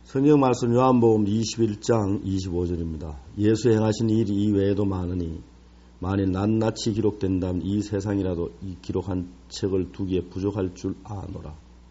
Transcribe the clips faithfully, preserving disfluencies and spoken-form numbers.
성경 말씀 요한복음 이십일 장 이십오 절입니다. 예수 행하신 일이 이외에도 많으니 만일 낱낱이 기록된다면 이 세상이라도 이 기록한 책을 두기에 부족할 줄 아노라.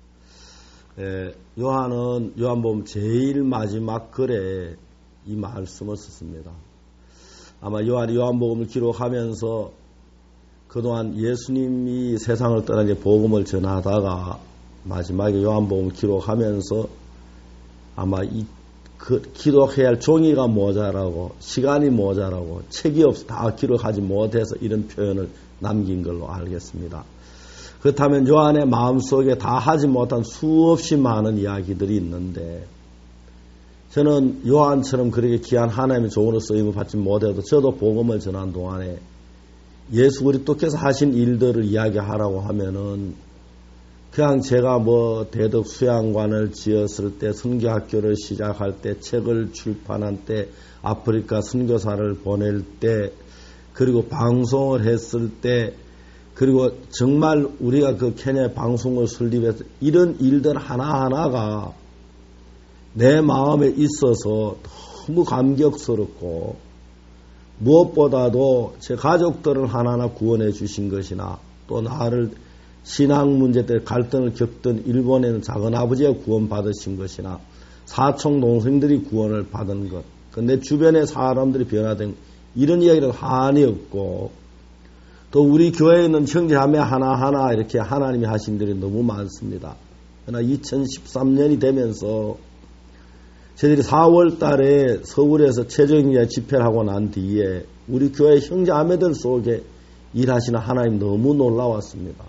에, 요한은 요한복음 제일 마지막 글에 이 말씀을 썼습니다. 아마 요한이 요한복음을 기록하면서 그동안 예수님이 세상을 떠나 이제 복음을 전하다가 마지막에 요한복음을 기록하면서 아마 이 그 기록해야 할 종이가 모자라고 시간이 모자라고 책이 없어 다 기록하지 못해서 이런 표현을 남긴 걸로 알겠습니다. 그렇다면 요한의 마음속에 다 하지 못한 수없이 많은 이야기들이 있는데 저는 요한처럼 그렇게 귀한 하나님의 종으로 쓰임을 받지 못해도 저도 복음을 전한 동안에 예수 그리스도께서 하신 일들을 이야기하라고 하면은 그냥 제가 뭐 대덕 수양관을 지었을 때, 선교학교를 시작할 때, 책을 출판한 때, 아프리카 선교사를 보낼 때, 그리고 방송을 했을 때, 그리고 정말 우리가 그 케냐 방송을 설립해서 이런 일들 하나하나가 내 마음에 있어서 너무 감격스럽고 무엇보다도 제 가족들을 하나하나 구원해 주신 것이나 또 나를 신앙 문제 때 갈등을 겪던 일본에는 작은 아버지가 구원 받으신 것이나 사촌 동생들이 구원을 받은 것, 내 주변의 사람들이 변화된 이런 이야기를 한이 없고 또 우리 교회에 있는 형제자매 하나하나 이렇게 하나님이 하신 일이 너무 많습니다. 그러나 이천십삼 년이 되면서 저희들이 사월 달에 서울에서 최저임금 집회를 하고 난 뒤에 우리 교회 형제자매들 속에 일하시는 하나님 너무 놀라웠습니다.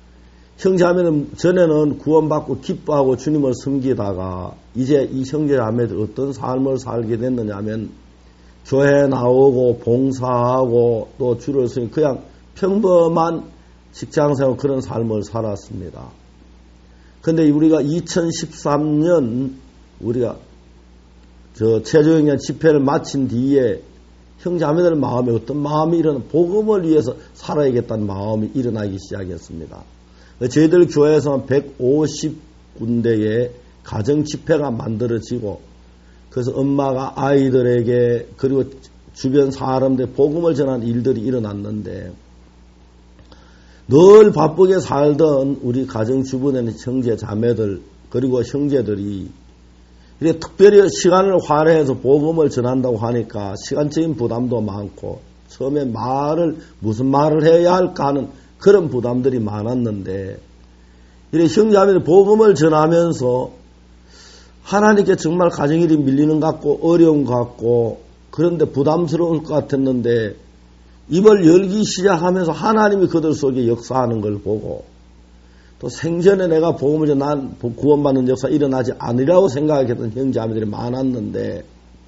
형제자매는 전에는 구원받고 기뻐하고 주님을 섬기다가 이제 이 형제자매들 어떤 삶을 살게 됐느냐 하면 교회에 나오고 봉사하고 또 주를 섬기고 그냥 평범한 직장생활 그런 삶을 살았습니다. 그런데 우리가 이천십삼 년 우리가 저 최저임금 집회를 마친 뒤에 형제자매들 마음에 어떤 마음이 일어나 복음을 위해서 살아야겠다는 마음이 일어나기 시작했습니다. 저희들 교회에서 백오십 군데의 가정 집회가 만들어지고 그래서 엄마가 아이들에게 그리고 주변 사람들 복음을 전하는 일들이 일어났는데 늘 바쁘게 살던 우리 가정 주변에는 형제 자매들 그리고 형제들이 이렇게 특별히 시간을 할애해서 복음을 전한다고 하니까 시간적인 부담도 많고 처음에 말을 무슨 말을 해야 할까 하는 그런 부담들이 많았는데 이렇게 형제자매들 복음을 전하면서 하나님께 정말 가정일이 밀리는 것 같고 어려운 것 같고 그런데 부담스러울 것 같았는데 입을 열기 시작하면서 하나님이 그들 속에 역사하는 걸 보고 또 생전에 내가 복음을 전하 난 구원받는 역사 일어나지 않으리라고 생각했던 형제자매들이 많았는데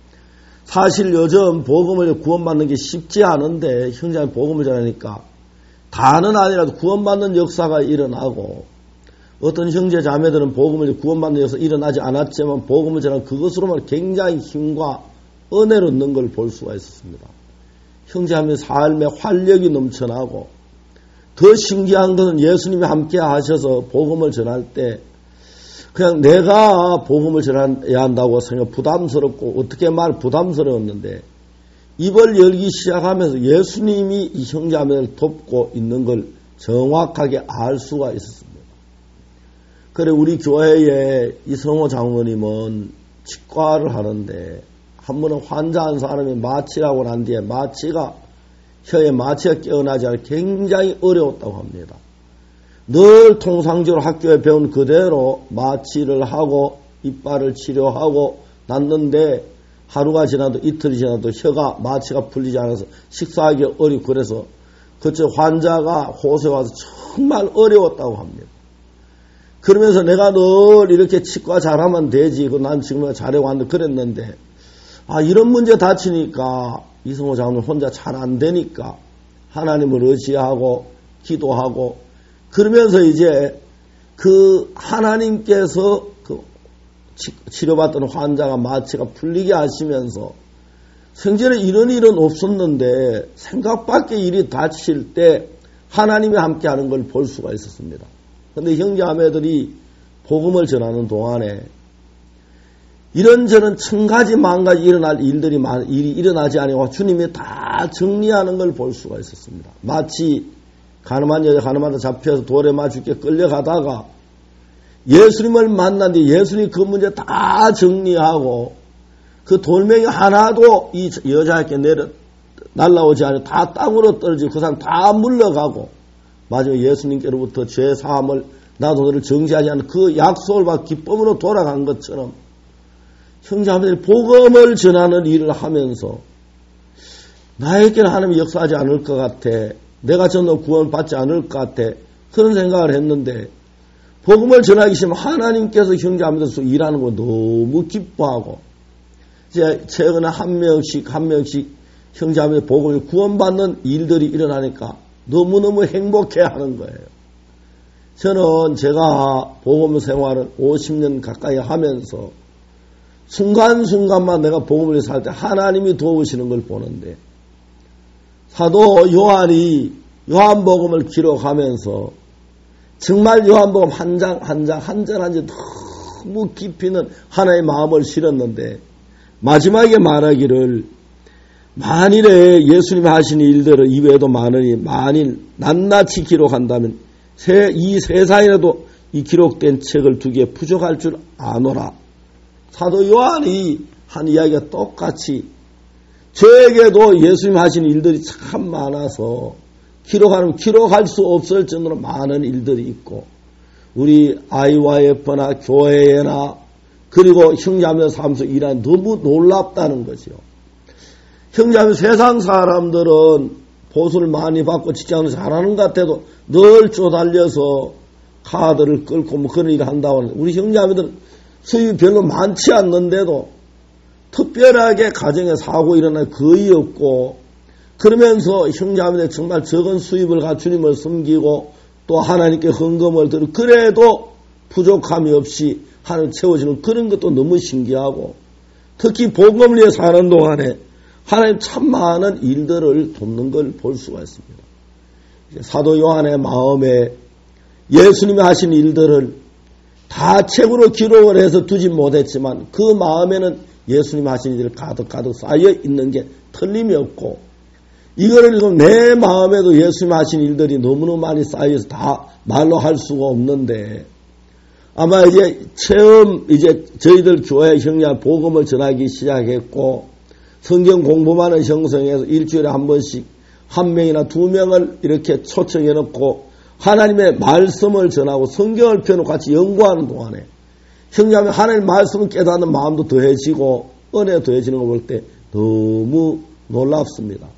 사실 요즘 복음을 구원받는 게 쉽지 않은데 형제자매 복음을 전하니까 다는 아니라도 구원받는 역사가 일어나고 어떤 형제 자매들은 복음을 구원받는 역사가 일어나지 않았지만 복음을 전하는 그것으로만 굉장히 힘과 은혜를 얻는 걸 볼 수가 있었습니다. 형제 자매 삶에 활력이 넘쳐나고 더 신기한 것은 예수님이 함께 하셔서 복음을 전할 때 그냥 내가 복음을 전해야 한다고 생각 부담스럽고 어떻게 말 부담스러웠는데 입을 열기 시작하면서 예수님이 이 형제자매를 돕고 있는 걸 정확하게 알 수가 있었습니다. 그래 우리 교회에 이성호 장로님은 치과를 하는데 한 번은 환자한 사람이 마취라고 난 뒤에 마취가 혀에 마취가 깨어나지 않아 굉장히 어려웠다고 합니다. 늘 통상적으로 학교에 배운 그대로 마취를 하고 이빨을 치료하고 났는데 하루가 지나도 이틀이 지나도 혀가 마취가 풀리지 않아서 식사하기 어렵고 그래서 그쪽 환자가 호소에 와서 정말 어려웠다고 합니다. 그러면서 내가 늘 이렇게 치과 잘하면 되지. 난 지금 잘해왔는데 그랬는데 아 이런 문제 다치니까 이성호 장로님 혼자 잘 안 되니까 하나님을 의지하고 기도하고 그러면서 이제 그 하나님께서 그 치료받던 환자가 마취가 풀리게 하시면서 생전에 이런 일은 없었는데 생각밖의 일이 닥칠 때 하나님이 함께하는 걸 볼 수가 있었습니다. 그런데 형제자매들이 복음을 전하는 동안에 이런저런 천가지 만가지 일어날 일들이 많, 일이 일어나지 아니고 주님이 다 정리하는 걸 볼 수가 있었습니다. 마치 가늠한 여자 가늠하다 잡혀서 돌에 맞추게 끌려가다가 예수님을 만났는데 예수님이 그 문제 다 정리하고 그 돌멩이 하나도 이 여자에게 내려 날라오지 않고 다 땅으로 떨어지고 그 사람 다 물러가고 마지막에 예수님께로부터 죄 사함을 나도 너를 정죄하지 않는 그 약속을 받고 기쁨으로 돌아간 것처럼 형제자매들이 복음을 전하는 일을 하면서 나에게는 하나님이 역사하지 않을 것 같아. 내가 전도 구원을 받지 않을 것 같아. 그런 생각을 했는데 복음을 전하기 시작하면 하나님께서 형제자매들서 일하는 거 너무 기뻐하고 이제 최근에 한 명씩 한 명씩 형제자매들 복음을 구원받는 일들이 일어나니까 너무너무 행복해하는 거예요. 저는 제가 복음 생활을 오십 년 가까이 하면서 순간순간만 내가 복음을 살 때 하나님이 도우시는 걸 보는데 사도 요한이 요한복음을 기록하면서 정말 요한복음 한 장 한 장 한 장 한 장 너무 깊이는 하나의 마음을 실었는데 마지막에 말하기를 만일에 예수님이 하신 일들을 이외에도 많으니 만일 낱낱이 기록한다면 이 세상에라도 이 기록된 책을 두 개 부족할 줄 아노라. 사도 요한이 한 이야기가 똑같이 저에게도 예수님 하신 일들이 참 많아서 기록하면 기록할 수 없을 정도로 많은 일들이 있고 우리 아이와이에프나 교회나 그리고 형제자매 삶에서 일하는 너무 놀랍다는 거죠. 형제자매 세상 사람들은 보수를 많이 받고 직장을 잘하는 것 같아도 늘 쪼달려서 카드를 끌고 뭐 그런 일을 한다고 하는데 우리 형제자매들은 수입이 별로 많지 않는데도 특별하게 가정에 사고 일어날 거의 없고 그러면서 형제자매들 정말 적은 수입을 가 주님을 섬기고 또 하나님께 헌금을 드리고 그래도 부족함이 없이 하나님 채워지는 그런 것도 너무 신기하고 특히 복음을 위해 사는 동안에 하나님 참 많은 일들을 돕는 걸 볼 수가 있습니다. 사도 요한의 마음에 예수님이 하신 일들을 다 책으로 기록을 해서 두지 못했지만 그 마음에는 예수님 하신 일들 가득가득 쌓여 있는 게 틀림이 없고 이거를 읽으면 내 마음에도 예수님 하신 일들이 너무너무 많이 쌓여서 다 말로 할 수가 없는데 아마 이제 처음 이제 저희들 교회 형제 복음을 전하기 시작했고 성경 공부만을 형성해서 일주일에 한 번씩 한 명이나 두 명을 이렇게 초청해 놓고 하나님의 말씀을 전하고 성경을 펴놓고 같이 연구하는 동안에 형제자매 하나님의 말씀을 깨닫는 마음도 더해지고 은혜 더해지는 걸 볼 때 너무 놀랍습니다.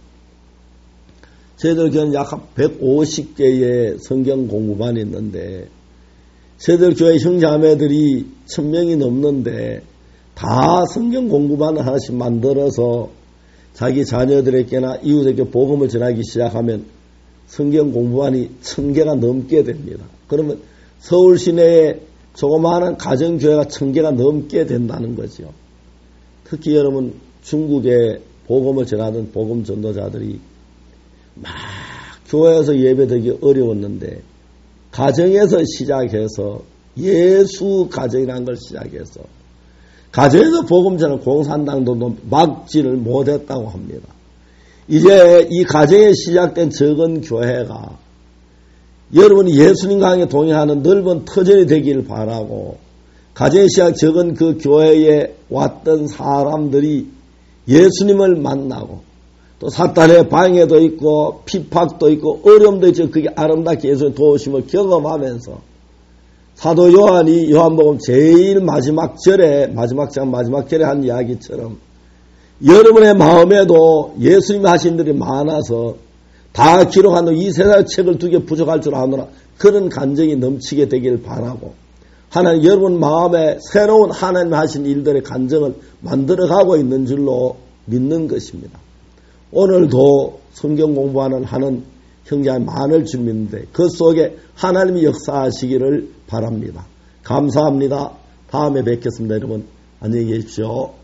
저희들 교회는 약 백오십 개의 성경 공부반이 있는데 저희들 교회 형제자매들이 천 명이 넘는데 다 성경 공부반을 하나씩 만들어서 자기 자녀들에게나 이웃에게 복음을 전하기 시작하면 성경 공부반이 천 개가 넘게 됩니다. 그러면 서울 시내에 조그마한 가정교회가 천 개가 넘게 된다는 거죠. 특히 여러분 중국에 복음을 전하던 복음 전도자들이 막 교회에서 예배드리기 어려웠는데 가정에서 시작해서 예수 가정이라는 걸 시작해서 가정에서 복음 전하는 공산당도 막지를 못했다고 합니다. 이제 이 가정에 시작된 적은 교회가 여러분이 예수님 강에 동의하는 넓은 터전이 되기를 바라고 가정에 시작 적은 그 교회에 왔던 사람들이 예수님을 만나고 또 사탄의 방해도 있고 핍박도 있고 어려움도 있죠. 그게 아름답게 예수님의 도우심을 경험하면서 사도 요한이 요한복음 제일 마지막 절에 마지막 장 마지막 절에 한 이야기처럼 여러분의 마음에도 예수님이 하신 일이 많아서 다 기록한 이 세상의 책을 두 개 부족할 줄 아노라 그런 감정이 넘치게 되길 바라고 하나님 여러분 마음에 새로운 하나님 하신 일들의 감정을 만들어가고 있는 줄로 믿는 것입니다. 오늘도 성경 공부하는 하는 형제가 많을 줄 믿는데 그 속에 하나님이 역사하시기를 바랍니다. 감사합니다. 다음에 뵙겠습니다. 여러분 안녕히 계십시오.